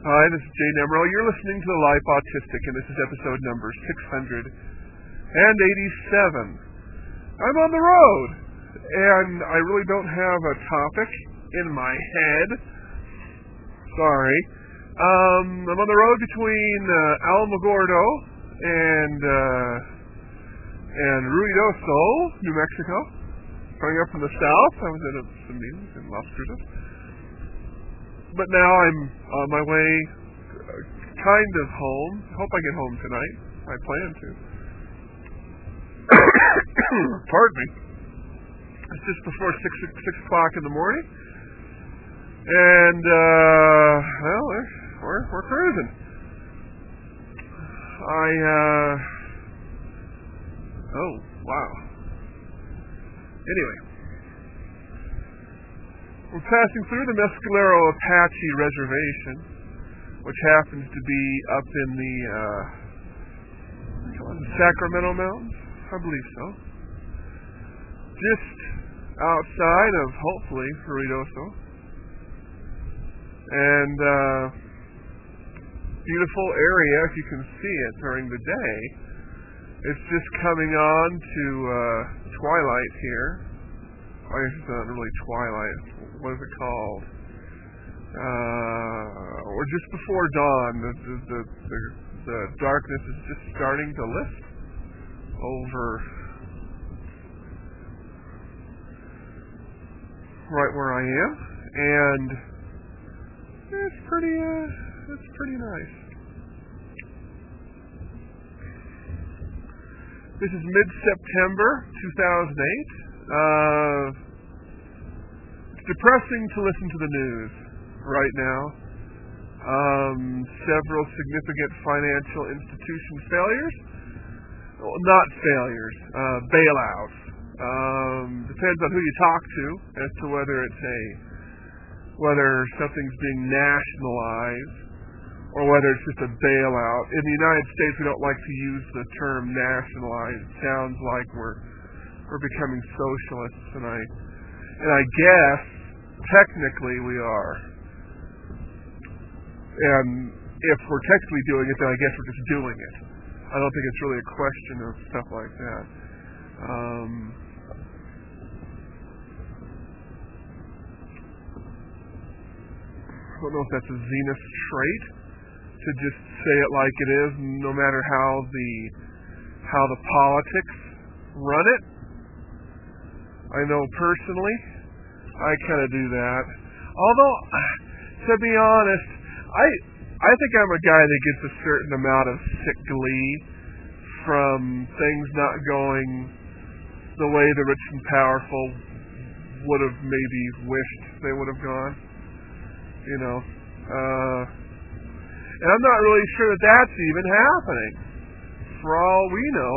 Hi, this is Jay Nemro. You're listening to The Life Autistic, and this is episode number 687. I'm on the road, and I really don't have a topic in my head. Sorry. I'm on the road between Alamogordo and Ruidoso, New Mexico. Coming up from the south. I was at some meetings in Las Cruces. But now I'm on my way kind of home. Hope I get home tonight. I plan to. Pardon me. It's just before 6 o'clock in the morning. And, well, we're cruising. Oh, wow. Anyway. We're passing through the Mescalero Apache Reservation, which happens to be up in the Sacramento Mountains, I believe so. Just outside of, hopefully, Ruidoso. And beautiful area, if you can see it during the day. It's just coming on to twilight here. I guess it's not really twilight. What is it called? Or just before dawn. The darkness is just starting to lift over right where I am, and it's pretty nice. This is mid-September 2008. It's depressing to listen to the news right now. Several significant financial institution failures. Well, not failures, bailouts. Depends on who you talk to as to whether something's being nationalized or whether it's just a bailout. In the United States, we don't like to use the term nationalized. It sounds like we're becoming socialists, and I guess technically we are. And if we're technically doing it, then I guess we're just doing it. I don't think it's really a question of stuff like that. I don't know if that's a Zenith trait to just say it like it is, no matter how the politics run it. I know personally, I kind of do that. Although, to be honest, I think I'm a guy that gets a certain amount of sick glee from things not going the way the rich and powerful would have maybe wished they would have gone. You know. And I'm not really sure that that's even happening. For all we know,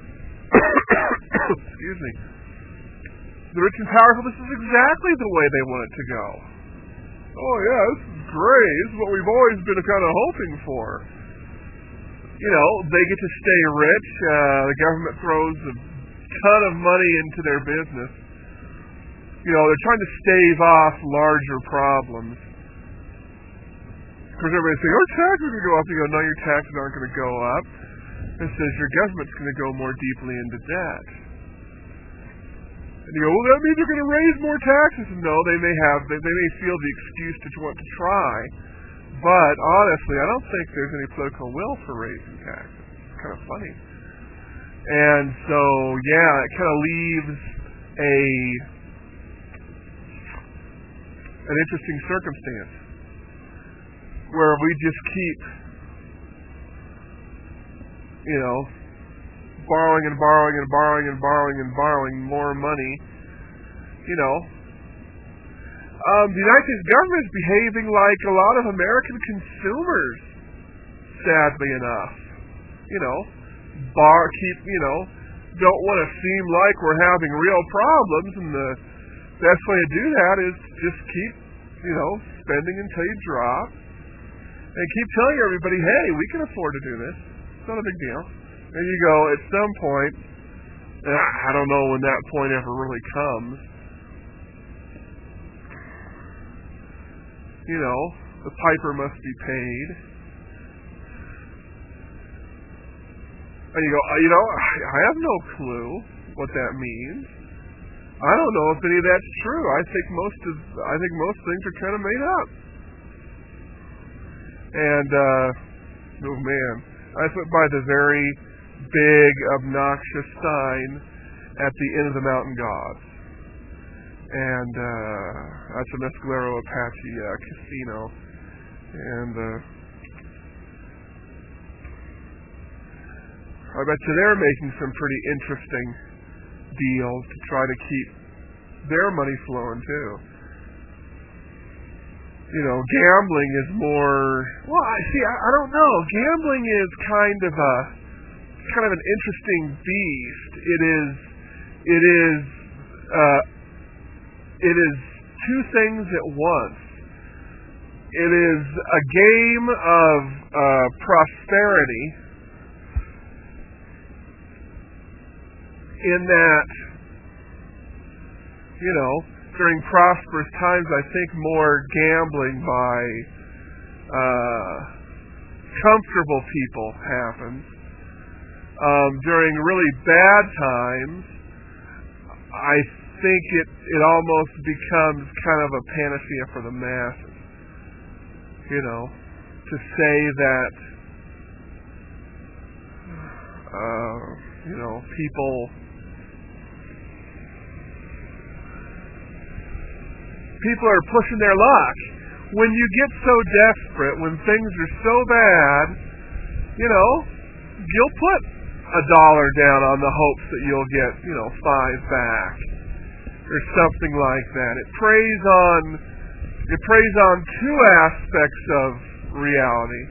excuse me, the rich and powerful, this is exactly the way they want it to go. Oh yeah, this is great. This is what we've always been kind of hoping for. You know, they get to stay rich. The government throws a ton of money into their business. You know, they're trying to stave off larger problems. Because everybody's saying, oh, taxes are going to go up. You go, no, your taxes aren't going to go up. It says your government's going to go more deeply into debt. And you go, well, that means they're going to raise more taxes. And no, they may feel the excuse to want to try. But honestly, I don't think there's any political will for raising taxes. It's kind of funny. And so, yeah, it kind of leaves an interesting circumstance where we just keep, you know, borrowing and borrowing and borrowing and borrowing and borrowing more money, you know. The United States government is behaving like a lot of American consumers, sadly enough. You know, don't want to seem like we're having real problems, and the best way to do that is just keep, you know, spending until you drop, and keep telling everybody, hey, we can afford to do this. It's not a big deal. And you go, at some point, I don't know when that point ever really comes, you know, The piper must be paid. And you go, I have no clue what that means. I don't know if any of that's true. I think most things are kind of made up. And oh man, I went by the very big, obnoxious sign at the end of the Mountain Gods, and that's a Mescalero Apache casino, and I bet you they're making some pretty interesting deals to try to keep their money flowing too. Gambling is more. Well, I don't know. Gambling is kind of an interesting beast. It is two things at once. It is a game of prosperity, in that, during prosperous times, I think more gambling by comfortable people happens. During really bad times, I think it almost becomes kind of a panacea for the masses. To say that, people are pushing their luck. When you get so desperate, when things are so bad, you'll put $1 down on the hopes that you'll get, $5 back or something like that. It preys on two aspects of reality.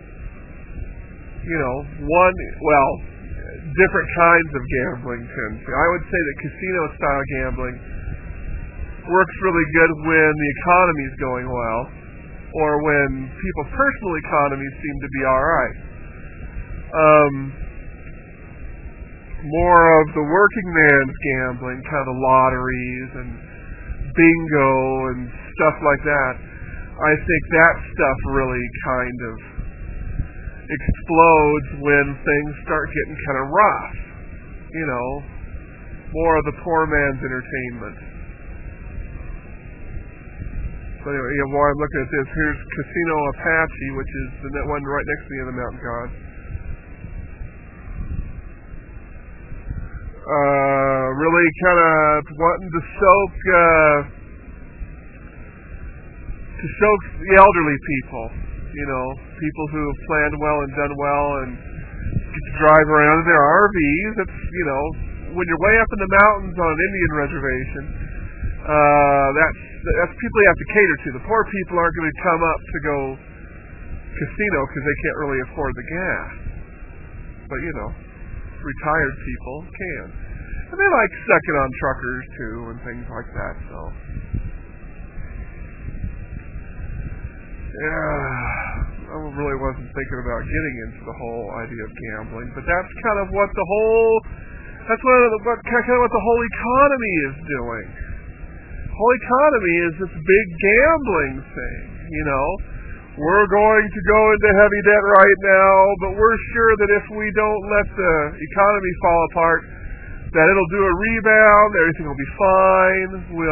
Different kinds of gambling tend to. I would say that casino-style gambling works really good when the economy's going well, or when people's personal economies seem to be all right. More of the working man's gambling, kind of lotteries and bingo and stuff like that, I think that stuff really kind of explodes when things start getting kind of rough. More of the poor man's entertainment. So anyway, while I'm looking at this, here's Casino Apache, which is the one right next to the other Mountain God. Really kind of wanting to soak the elderly people, people who have planned well and done well and get to drive around in their RVs. It's, when you're way up in the mountains on an Indian reservation, that's people you have to cater to. The poor people aren't going to come up to go casino because they can't really afford the gas. But, retired people can. And they like sucking on truckers, too, and things like that, so. Yeah, I really wasn't thinking about getting into the whole idea of gambling, but that's kind of what the whole economy is doing. The whole economy is this big gambling thing, We're going to go into heavy debt right now, but we're sure that if we don't let the economy fall apart, that it'll do a rebound, everything will be fine,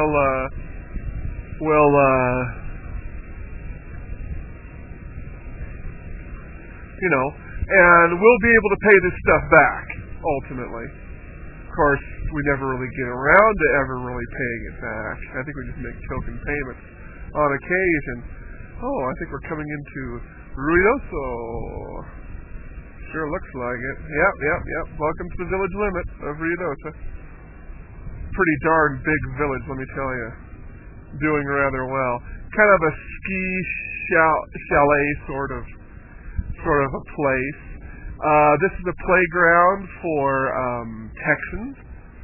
and we'll be able to pay this stuff back, ultimately. Of course, we never really get around to ever really paying it back. I think we just make token payments on occasion. Oh, I think we're coming into Ruidoso. Sure looks like it. Yep. Welcome to the village limit of Ruidoso. Pretty darn big village, let me tell you. Doing rather well. Kind of a ski chalet sort of a place. This is a playground for Texans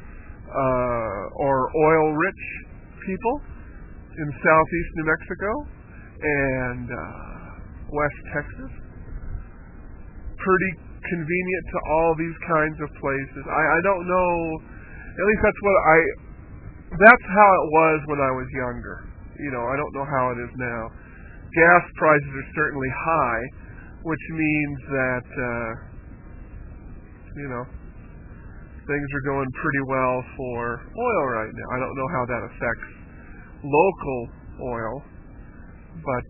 or oil-rich people in southeast New Mexico and West Texas. Pretty convenient to all these kinds of places. I don't know, at least that's how it was when I was younger. I don't know how it is now. gas prices are certainly high, which means that, things are going pretty well for oil right now. I don't know how that affects local oil, but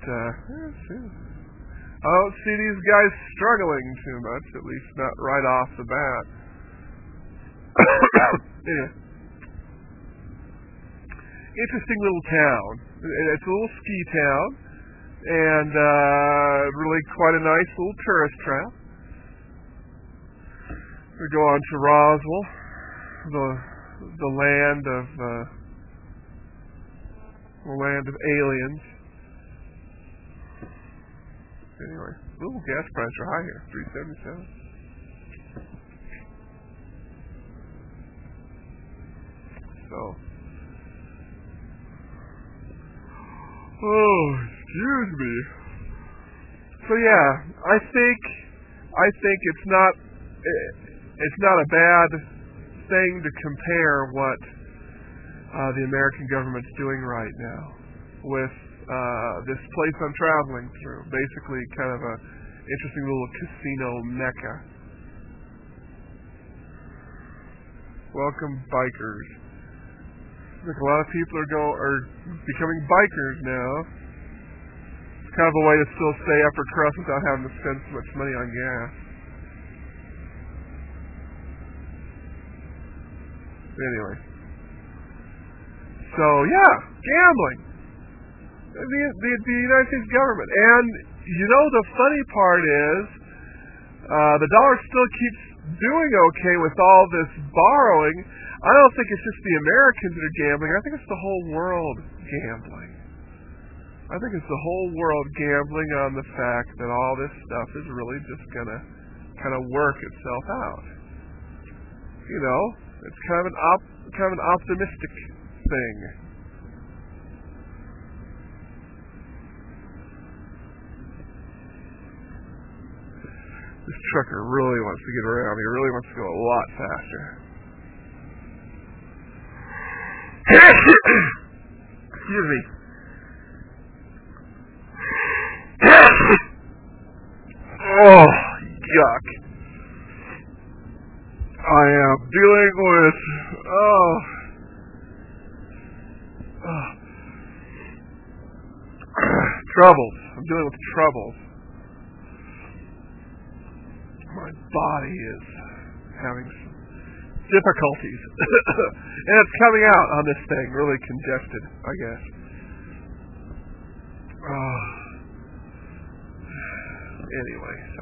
I don't see these guys struggling too much, at least not right off the bat. Anyway. Interesting little town. It's a little ski town, and really quite a nice little tourist trap. We go on to Roswell, the land of aliens. Anyway, little gas prices are high here, $3.77. So, excuse me. So yeah, I think it's not a bad thing to compare what the American government's doing right now with this place I'm traveling through. Basically, kind of a interesting little casino mecca. Welcome, bikers. Like a lot of people are becoming bikers now. It's kind of a way to still stay upper crust without having to spend so much money on gas. Anyway. So, yeah, gambling. The United States government. And, the funny part is, the dollar still keeps doing okay with all this borrowing. I don't think it's just the Americans that are gambling. I think it's the whole world gambling. I think it's the whole world gambling on the fact that all this stuff is really just going to kind of work itself out. It's kind of an optimistic thing. This trucker really wants to get around. He really wants to go a lot faster. Excuse me. Oh, yuck. I am dealing with, troubles. I'm dealing with troubles. My body is having some difficulties. And it's coming out on this thing, really congested, I guess. Anyway, so.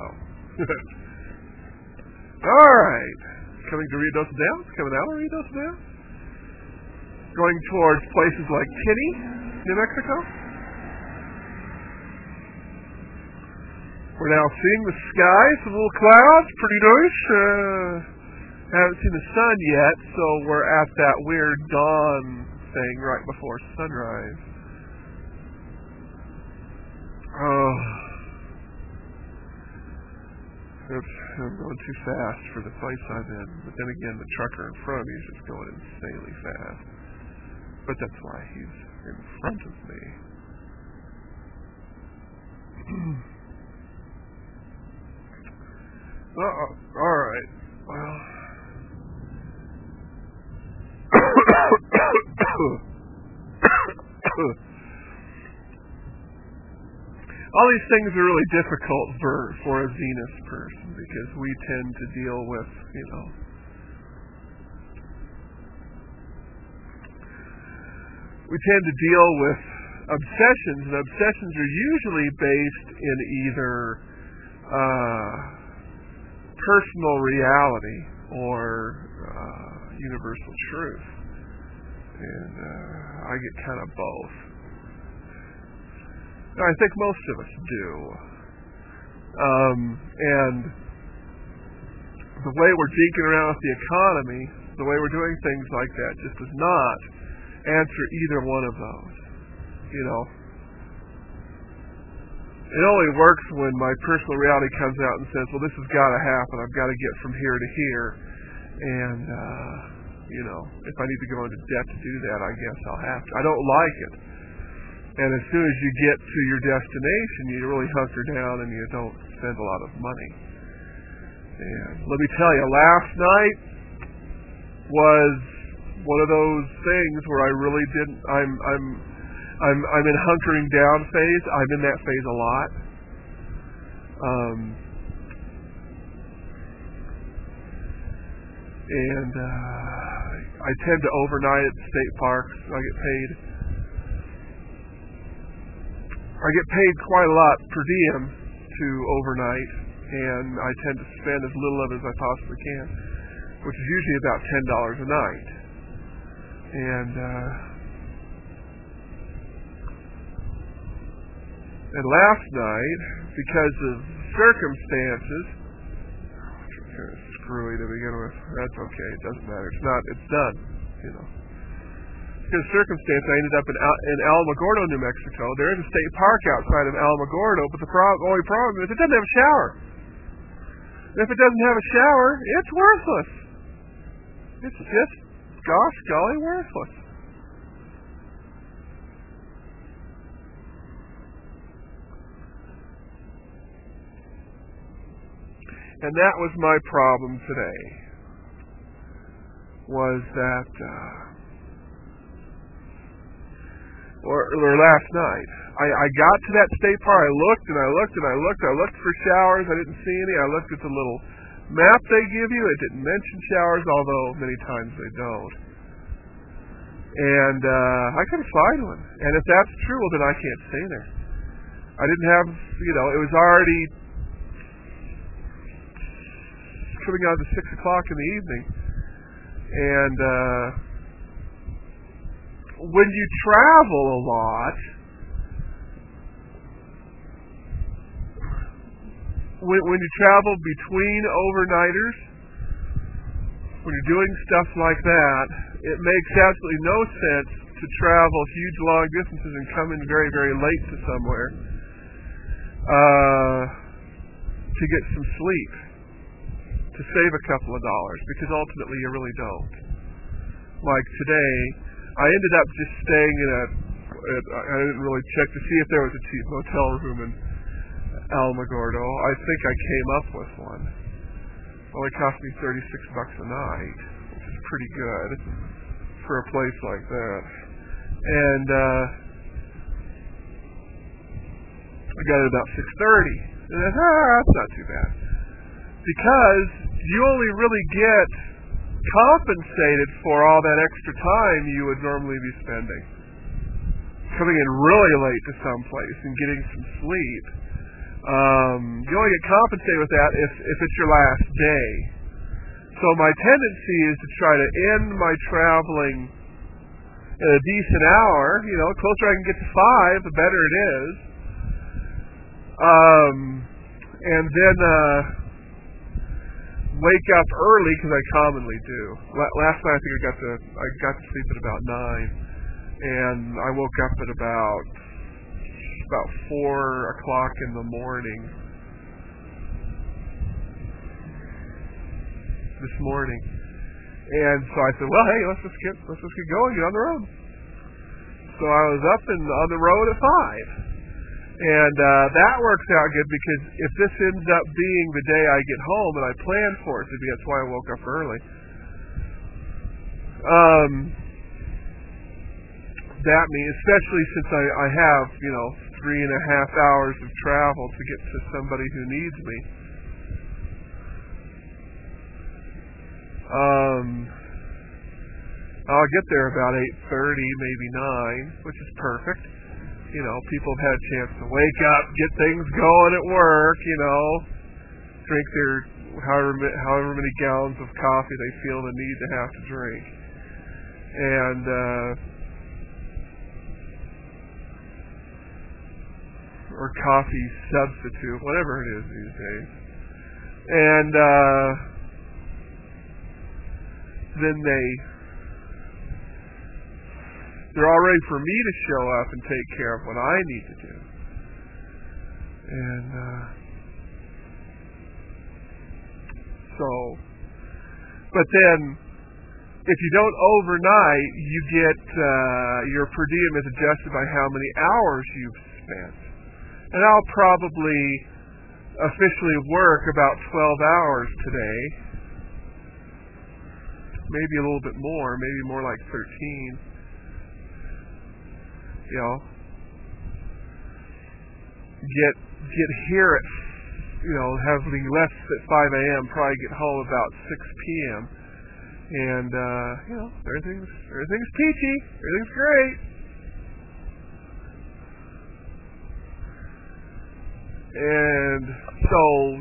Alright. Coming to Rio dos Odeus, coming out of Rio dos Odeus. Going towards places like Kinney, New Mexico. We're now seeing the sky, some little clouds, pretty nice. Haven't seen the sun yet, so we're at that weird dawn thing right before sunrise. I'm going too fast for the place I'm in, but then again, the trucker in front of me is just going insanely fast. But that's why he's in front of me. Alright. Well. All these things are really difficult for a Venus person because we tend to deal with, we tend to deal with obsessions, and obsessions are usually based in either personal reality or universal truth. And I get kind of both. I think most of us do. And the way we're dinking around with the economy, the way we're doing things like that, just does not answer either one of those. It only works when my personal reality comes out and says, well, this has got to happen. I've got to get from here to here. And, if I need to go into debt to do that, I guess I'll have to. I don't like it. And as soon as you get to your destination, you really hunker down and you don't spend a lot of money. And let me tell you, last night was one of those things where I really didn't. I'm in hunkering down phase. I'm in that phase a lot. And I tend to overnight at state parks. I get paid quite a lot per diem to overnight, and I tend to spend as little of it as I possibly can, which is usually about $10 a night. And last night, because of circumstances, which was kind of screwy to begin with. That's okay. It doesn't matter. It's done. Because of circumstance, I ended up in Alamogordo, New Mexico. There is a state park outside of Alamogordo, but the only problem is it doesn't have a shower. And if it doesn't have a shower, it's worthless. It's just, gosh golly, worthless. And that was my problem today, was that, or last night. I got to that state park. I looked and I looked and I looked. I looked for showers. I didn't see any. I looked at the little map they give you. It didn't mention showers, although many times they don't. And I couldn't find one. And if that's true, well, then I can't stay there. I didn't have, it was already coming on to 6 o'clock in the evening. And when you travel a lot, when you travel between overnighters, when you're doing stuff like that, it makes absolutely no sense to travel huge long distances and come in very, very late to somewhere to get some sleep, to save a couple of dollars, because ultimately you really don't. Like today, I ended up just staying I didn't really check to see if there was a cheap motel room in Alamogordo. I think I came up with one. It only cost me $36 a night, which is pretty good for a place like that. And I got it about 6:30. And I thought, that's not too bad. Because you only really get compensated for all that extra time you would normally be spending. Coming in really late to some place and getting some sleep. You only get compensated with that if it's your last day. So my tendency is to try to end my traveling at a decent hour. The closer I can get to 5, the better it is. And then wake up early, because I commonly do. Last night I think I got to sleep at about 9, and I woke up at about 4 o'clock in the morning this morning. And so I said, well, hey, let's just get going, get on the road. So I was up and on the road at 5. And that works out good, because if this ends up being the day I get home, and I planned for it to be, that's why I woke up early. That means, especially since I have, 3.5 hours of travel to get to somebody who needs me. I'll get there about 8:30, maybe 9, which is perfect. People have had a chance to wake up, get things going at work, drink their however many gallons of coffee they feel the need to have to drink. And or coffee substitute, whatever it is these days. And then they're all ready for me to show up and take care of what I need to do. And but then if you don't overnight, you get your per diem is adjusted by how many hours you've spent. And I'll probably officially work about 12 hours today. Maybe a little bit more, maybe more like 13. You know, get here at, having left at 5 a.m., probably get home about 6 p.m. And, everything's peachy. Everything's great. And so,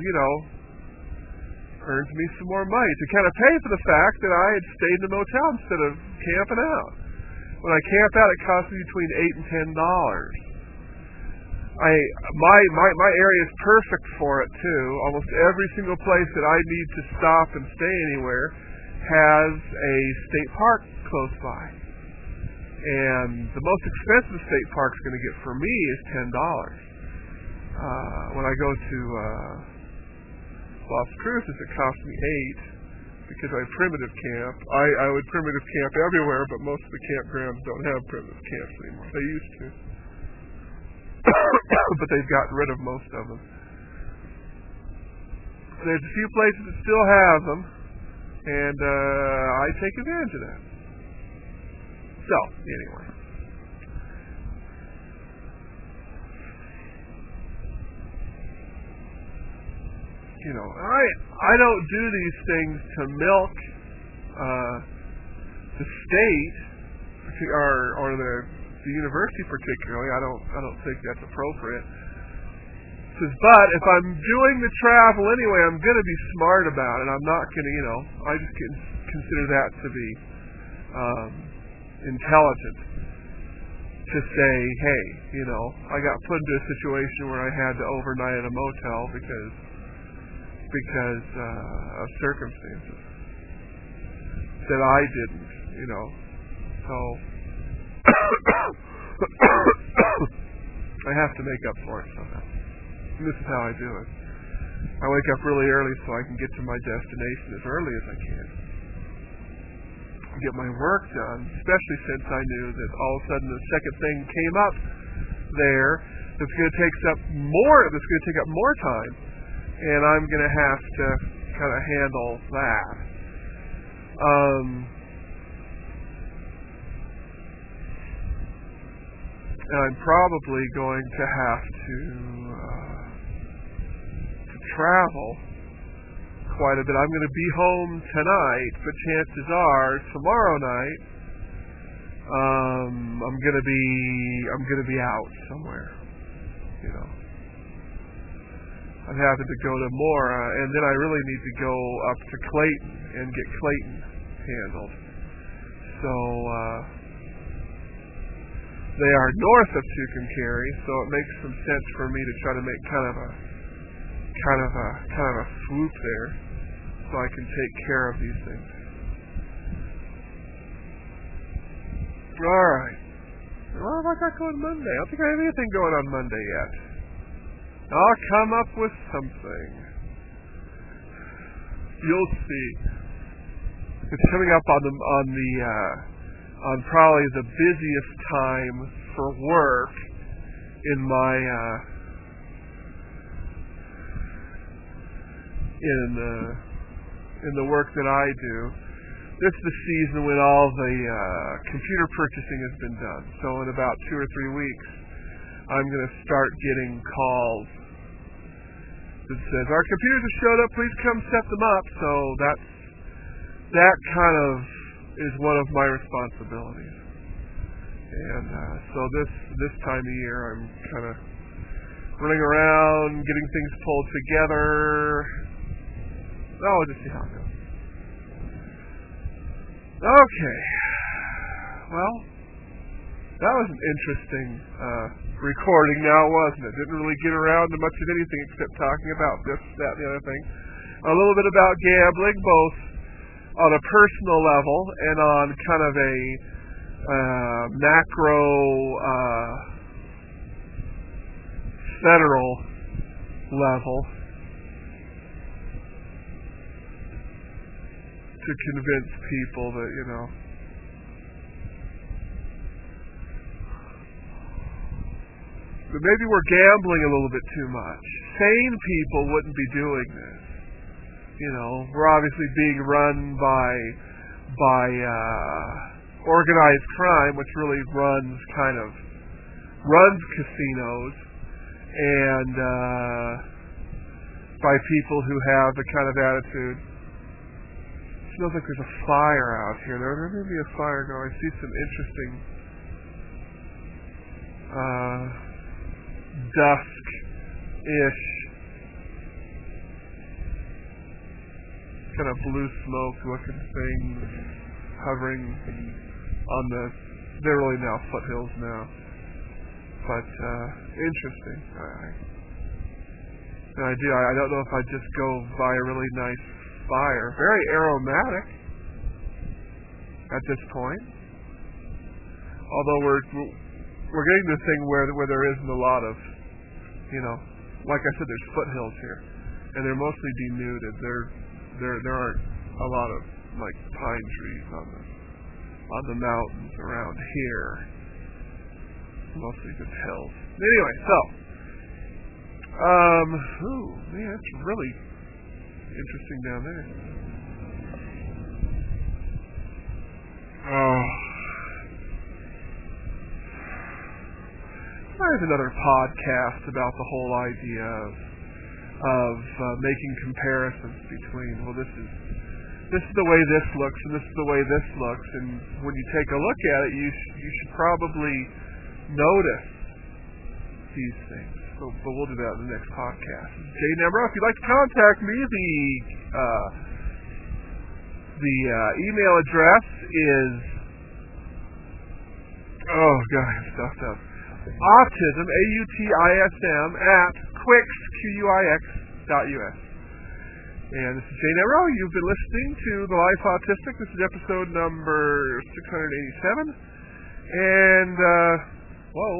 earns me some more money to kind of pay for the fact that I had stayed in a motel instead of camping out. When I camp out, it costs me between $8 and $10. My area is perfect for it too. Almost every single place that I need to stop and stay anywhere has a state park close by. And the most expensive state park's going to get for me is $10. When I go to Las Cruces, it costs me $8 because I primitive camp. I would primitive camp everywhere, but most of the campgrounds don't have primitive camps anymore. They used to. But they've gotten rid of most of them. There's a few places that still have them, and I take advantage of that. So, anyway. I don't do these things to milk the state or the university particularly. I don't think that's appropriate. But if I'm doing the travel anyway, I'm going to be smart about it. I'm not going to, I just consider that to be intelligent. To say, hey, I got put into a situation where I had to overnight at a motel because of circumstances that I didn't, so I have to make up for it somehow. And this is how I do it. I wake up really early so I can get to my destination as early as I can. Get my work done, especially since I knew that all of a sudden the second thing came up there that's going to take up more time, and I'm going to have to kind of handle that. And I'm probably going to have to travel quite a bit. I'm going to be home tonight, but chances are tomorrow night I'm going to be out somewhere. I'm having to go to Mora, and then I really need to go up to Clayton and get Clayton handled. So they are north of Tucumcari, so it makes some sense for me to try to make kind of a swoop there, so I can take care of these things. All right. Well, what have I got going Monday? I don't think I have anything going on Monday yet. I'll come up with something. You'll see. It's coming up on probably the busiest time for work in my in the work that I do. This is the season when all the computer purchasing has been done. So in about 2 or 3 weeks, I'm going to start getting calls that says, our computers have showed up, please come set them up. So that kind of is one of my responsibilities. And so this time of year, I'm kind of running around, getting things pulled together. We'll just see how it goes. Okay. Well, that was an interesting recording now, wasn't it? Didn't really get around to much of anything except talking about this, that, and the other thing. A little bit about gambling, both on a personal level and on kind of a macro federal level. to convince people that, that maybe we're gambling a little bit too much. Sane people wouldn't be doing this. We're obviously being run by organized crime, which really runs casinos, and by people who have the kind of attitude. It smells like there's a fire out here. There may be a fire going. I see some interesting dusk-ish kind of blue smoke looking things hovering on they're really now foothills now, but interesting. I don't know if I'd just go by a really nice fire. Very aromatic at this point, although we're getting the thing where there isn't a lot of, like I said, there's foothills here, and they're mostly denuded. There aren't a lot of like pine trees on the mountains around here. Mostly just hills. Anyway, so man, it's really interesting down there. There's another podcast about the whole idea of making comparisons between, well, this is the way this looks, and this is the way this looks, and when you take a look at it, you should probably notice these things. But we'll do that in the next podcast. Jay Nemro, if you'd like to contact me, the email address is, oh god, I'm stuffed up. Autism, AUTISM, at quix.us. And this is Jay Nemro. You've been listening to The Life Autistic. This is episode number 687. And, whoa.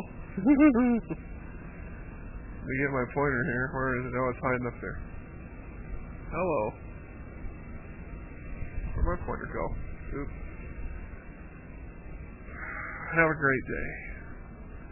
Let me get my pointer here. Where is it? Oh, it's hiding up there. Hello. Where'd my pointer go? Oops. Have a great day.